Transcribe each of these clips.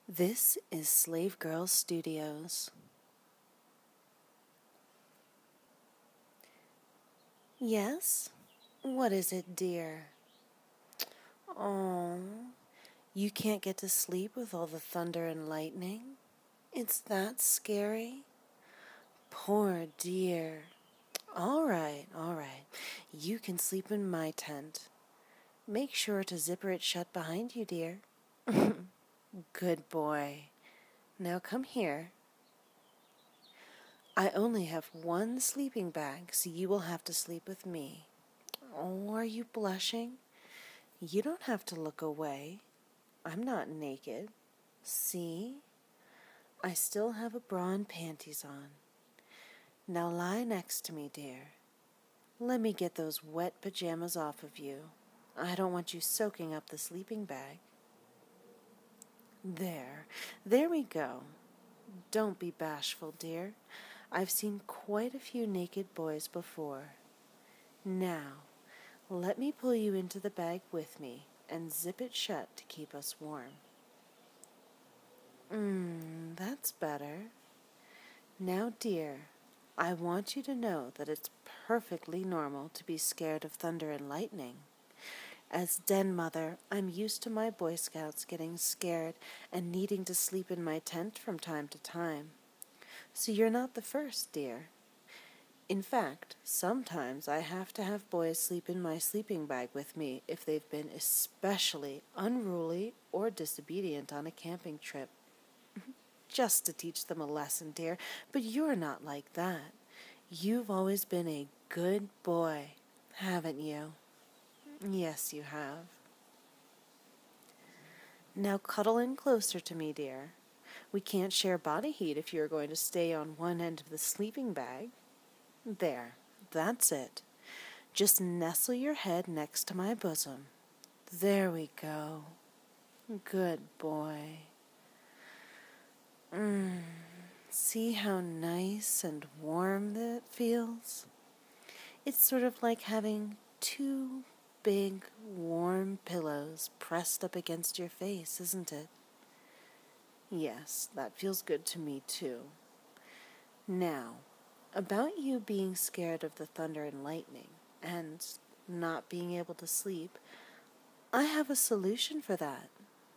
This is Slave Girl Studios. Yes? What is it, dear? Oh, you can't get to sleep with all the thunder and lightning? It's that scary? Poor dear. All right. You can sleep in my tent. Make sure to zipper it shut behind you, dear. Good boy. Now come here. I only have one sleeping bag, so you will have to sleep with me. Oh, are you blushing? You don't have to look away. I'm not naked. See? I still have a bra and panties on. Now lie next to me, dear. Let me get those wet pajamas off of you. I don't want you soaking up the sleeping bag. There we go. Don't be bashful, dear. I've seen quite a few naked boys before. Now, let me pull you into the bag with me and zip it shut to keep us warm. That's better. Now, dear, I want you to know that it's perfectly normal to be scared of thunder and lightning. As den mother, I'm used to my Boy Scouts getting scared and needing to sleep in my tent from time to time. So you're not the first, dear. In fact, sometimes I have to have boys sleep in my sleeping bag with me if they've been especially unruly or disobedient on a camping trip. Just to teach them a lesson, dear, but you're not like that. You've always been a good boy, haven't you? Yes, you have. Now cuddle in closer to me, dear. We can't share body heat if you're going to stay on one end of the sleeping bag. There, that's it. Just nestle your head next to my bosom. There we go. Good boy. See how nice and warm that feels? It's sort of like having two big, warm pillows pressed up against your face, isn't it? Yes, that feels good to me too. Now, about you being scared of the thunder and lightning and not being able to sleep, I have a solution for that.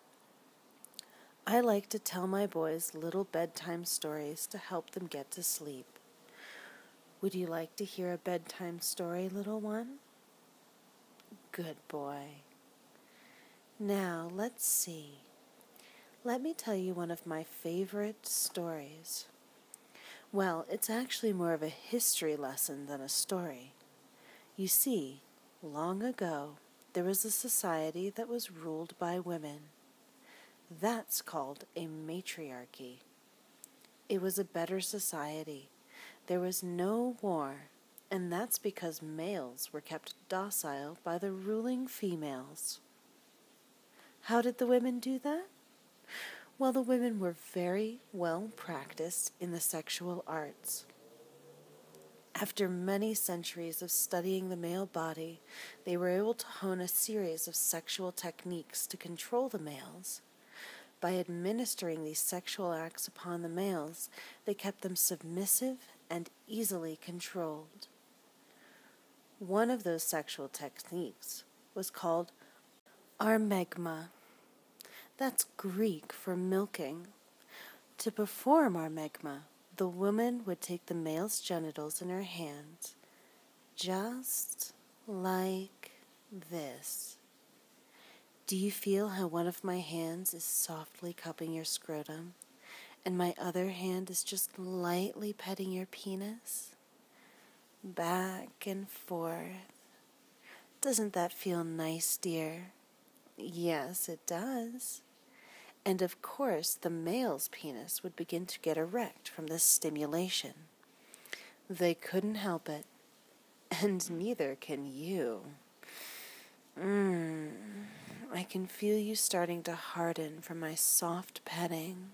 I like to tell my boys little bedtime stories to help them get to sleep. Would you like to hear a bedtime story, little one? Good boy. Now, let's see. Let me tell you one of my favorite stories. Well, it's actually more of a history lesson than a story. You see, long ago, there was a society that was ruled by women. That's called a matriarchy. It was a better society. There was no war, and that's because males were kept docile by the ruling females. How did the women do that? Well, the women were very well practiced in the sexual arts. After many centuries of studying the male body, they were able to hone a series of sexual techniques to control the males. By administering these sexual acts upon the males, they kept them submissive and easily controlled. One of those sexual techniques was called armegma. That's Greek for milking. To perform armegma, the woman would take the male's genitals in her hands, just like this. Do you feel how one of my hands is softly cupping your scrotum, and my other hand is just lightly petting your penis? Back and forth. Doesn't that feel nice, dear? Yes, it does. And of course, the male's penis would begin to get erect from this stimulation. They couldn't help it, and neither can you. I can feel you starting to harden from my soft petting.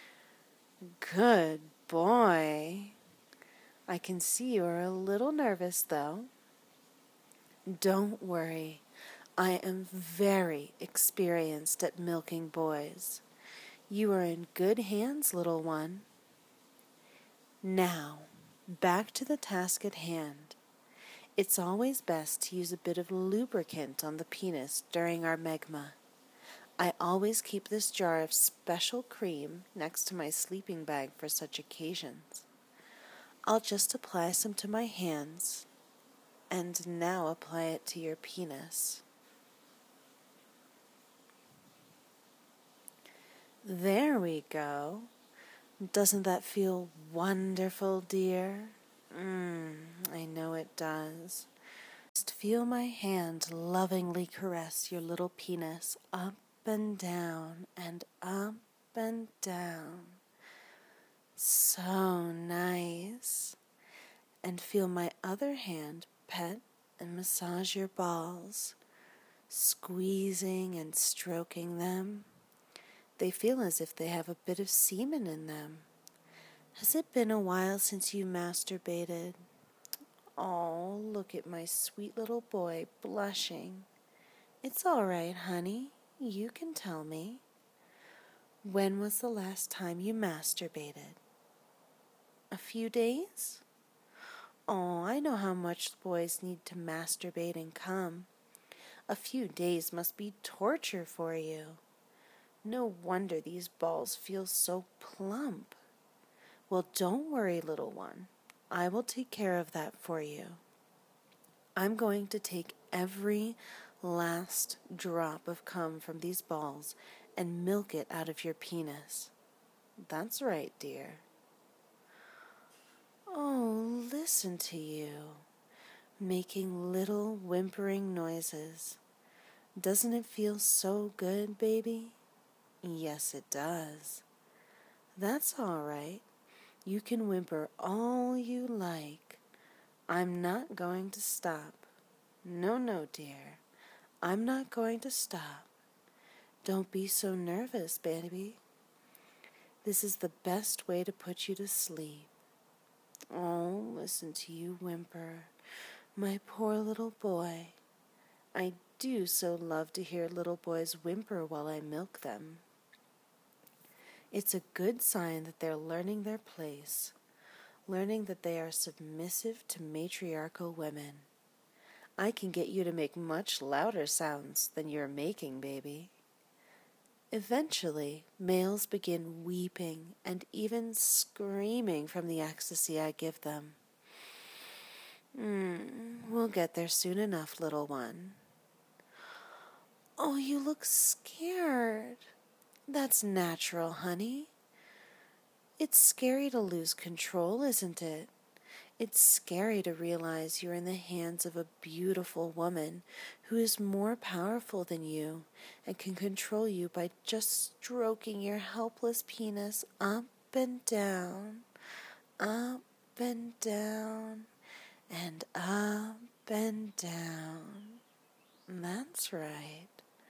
Good boy. I can see you are a little nervous, though. Don't worry. I am very experienced at milking boys. You are in good hands, little one. Now, back to the task at hand. It's always best to use a bit of lubricant on the penis during our megma. I always keep this jar of special cream next to my sleeping bag for such occasions. I'll just apply some to my hands, and now apply it to your penis. There we go. Doesn't that feel wonderful, dear? I know it does. Just feel my hand lovingly caress your little penis up and down and up and down. So nice. And feel my other hand pet and massage your balls, squeezing and stroking them. They feel as if they have a bit of semen in them. Has it been a while since you masturbated? Oh, look at my sweet little boy blushing. It's all right, honey. You can tell me. When was the last time you masturbated? A few days? Oh, I know how much boys need to masturbate and come. A few days must be torture for you. No wonder these balls feel so plump. Well, don't worry, little one. I will take care of that for you. I'm going to take every last drop of cum from these balls and milk it out of your penis. That's right, dear. Oh, listen to you, making little whimpering noises. Doesn't it feel so good, baby? Yes, it does. That's all right. You can whimper all you like. I'm not going to stop. No, dear. I'm not going to stop. Don't be so nervous, baby. This is the best way to put you to sleep. Oh, listen to you whimper. My poor little boy. I do so love to hear little boys whimper while I milk them. It's a good sign that they're learning their place, learning that they are submissive to matriarchal women. I can get you to make much louder sounds than you're making, baby. Eventually, males begin weeping and even screaming from the ecstasy I give them. We'll get there soon enough, little one. Oh, you look scared. That's natural, honey. It's scary to lose control, isn't it? It's scary to realize you're in the hands of a beautiful woman who is more powerful than you and can control you by just stroking your helpless penis up and down, up and down, and up and down. That's right.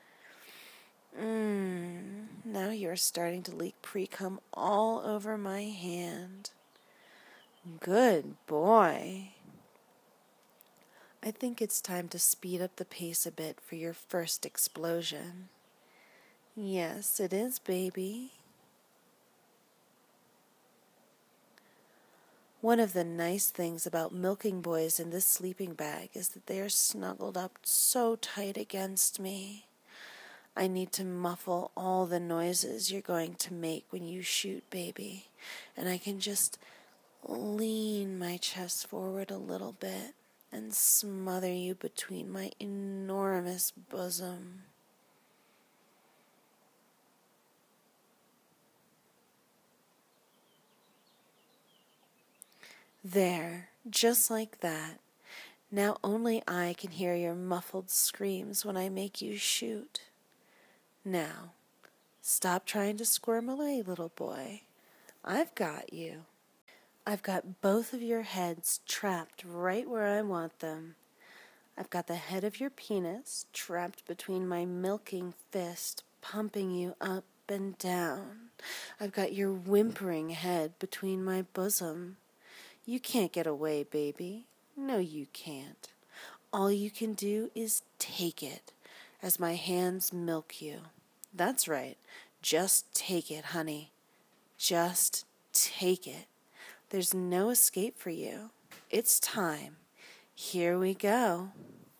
Now you're starting to leak pre-cum all over my hand. Good boy. I think it's time to speed up the pace a bit for your first explosion. Yes, it is, baby. One of the nice things about milking boys in this sleeping bag is that they are snuggled up so tight against me. I need to muffle all the noises you're going to make when you shoot, baby, and I can just lean my chest forward a little bit and smother you between my enormous bosom. There, just like that. Now only I can hear your muffled screams when I make you shoot. Now, stop trying to squirm away, little boy. I've got you. I've got both of your heads trapped right where I want them. I've got the head of your penis trapped between my milking fist, pumping you up and down. I've got your whimpering head between my bosom. You can't get away, baby. No, you can't. All you can do is take it as my hands milk you. That's right. Just take it, honey. Just take it. There's no escape for you. It's time. Here we go.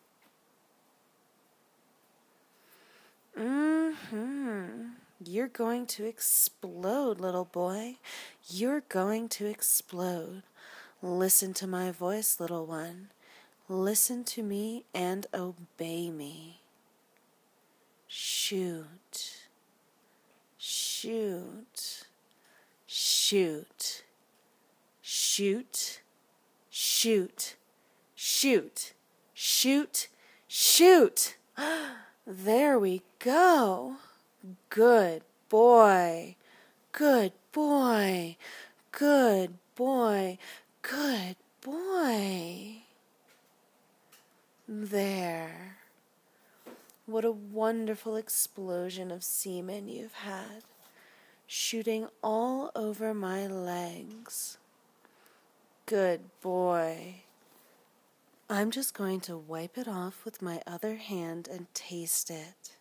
You're going to explode, little boy. You're going to explode. Listen to my voice, little one. Listen to me and obey me. Shoot. Shoot. Shoot. Shoot. Shoot. Shoot. Shoot. Shoot. There we go. Good boy. Good boy. Good boy. Good boy. There. What a wonderful explosion of semen you've had, shooting all over my legs. Good boy. I'm just going to wipe it off with my other hand and taste it.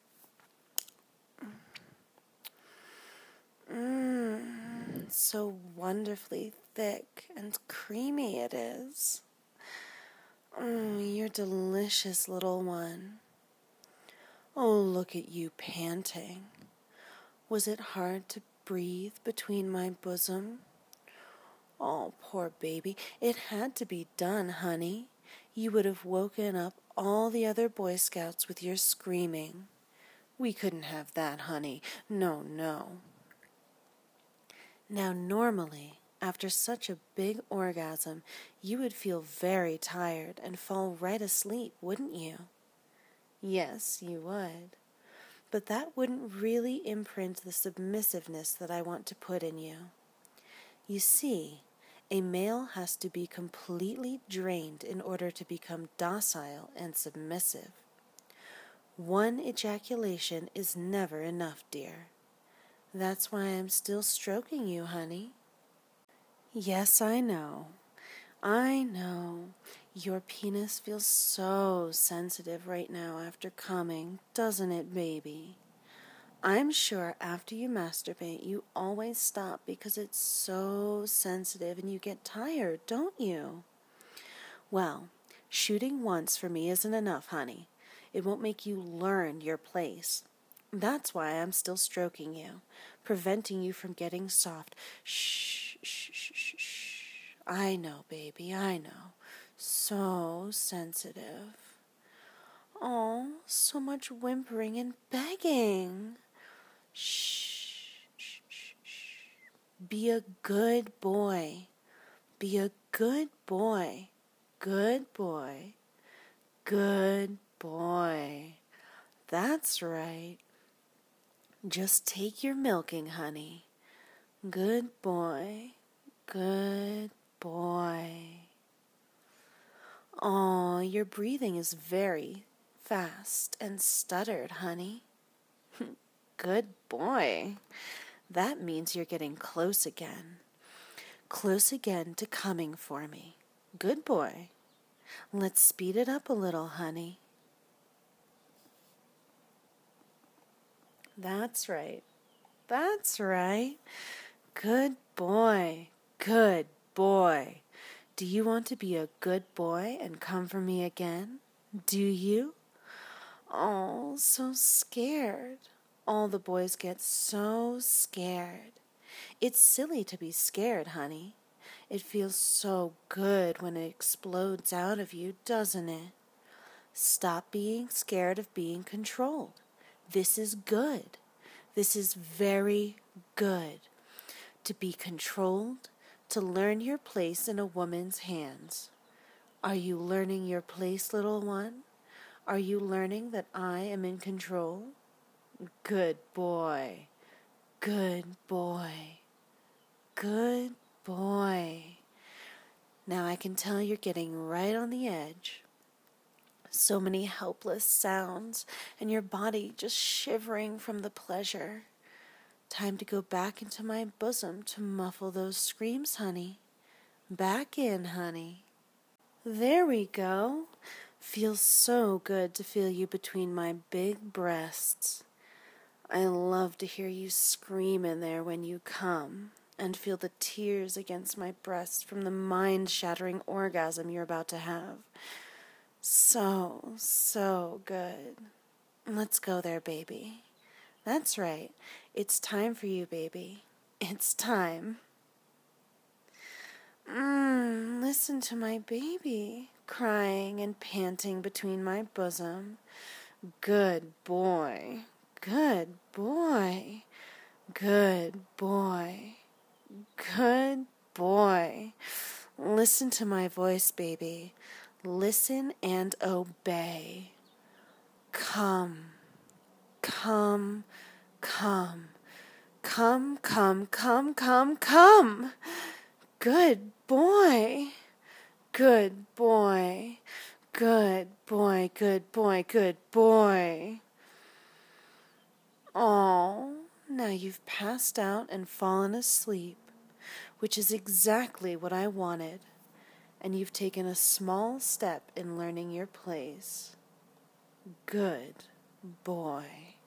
So wonderfully thick and creamy it is. You're delicious, little one. Oh, look at you panting. Was it hard to breathe between my bosom? Oh, poor baby. It had to be done, honey. You would have woken up all the other Boy Scouts with your screaming. We couldn't have that, honey. No, no. Now, normally, after such a big orgasm, you would feel very tired and fall right asleep, wouldn't you? Yes, you would. But that wouldn't really imprint the submissiveness that I want to put in you. You see, a male has to be completely drained in order to become docile and submissive. One ejaculation is never enough, dear. That's why I'm still stroking you, honey. Yes, I know. I know. Your penis feels so sensitive right now after coming, doesn't it, baby? I'm sure after you masturbate, you always stop because it's so sensitive and you get tired, don't you? Well, shooting once for me isn't enough, honey. It won't make you learn your place. That's why I'm still stroking you, preventing you from getting soft. Shh, shh, shh, shh, shh. I know, baby, I know. So sensitive. Oh, so much whimpering and begging. Shh, shh, shh, shh. Be a good boy. Be a good boy. Good boy. Good boy. That's right. Just take your milking, honey. Good boy. Good boy. Oh, your breathing is very fast and stuttered, honey. Good boy. That means you're getting close again. Close again to coming for me. Good boy. Let's speed it up a little, honey. That's right. That's right. Good boy. Good boy. Do you want to be a good boy and come for me again? Do you? Oh, so scared. All the boys get so scared. It's silly to be scared, honey. It feels so good when it explodes out of you, doesn't it? Stop being scared of being controlled. This is good. This is very good. To be controlled, to learn your place in a woman's hands. Are you learning your place, little one? Are you learning that I am in control? Good boy. Good boy. Good boy. Now I can tell you're getting right on the edge. So many helpless sounds, and your body just shivering from the pleasure. Time to go back into my bosom to muffle those screams, honey. Back in, honey. There we go. Feels so good to feel you between my big breasts. I love to hear you scream in there when you come, and feel the tears against my breast from the mind-shattering orgasm you're about to have. So, so good. Let's go there, baby. That's right. It's time for you, baby. It's time. Listen to my baby, crying and panting between my bosom. Good boy. Good boy. Good boy. Good boy. Listen to my voice, baby. Listen and obey. Come. Come. Come. Come, come, come, come, come. Good boy. Good boy. Good boy, good boy, good boy. Oh, now you've passed out and fallen asleep, which is exactly what I wanted, and you've taken a small step in learning your place. Good boy.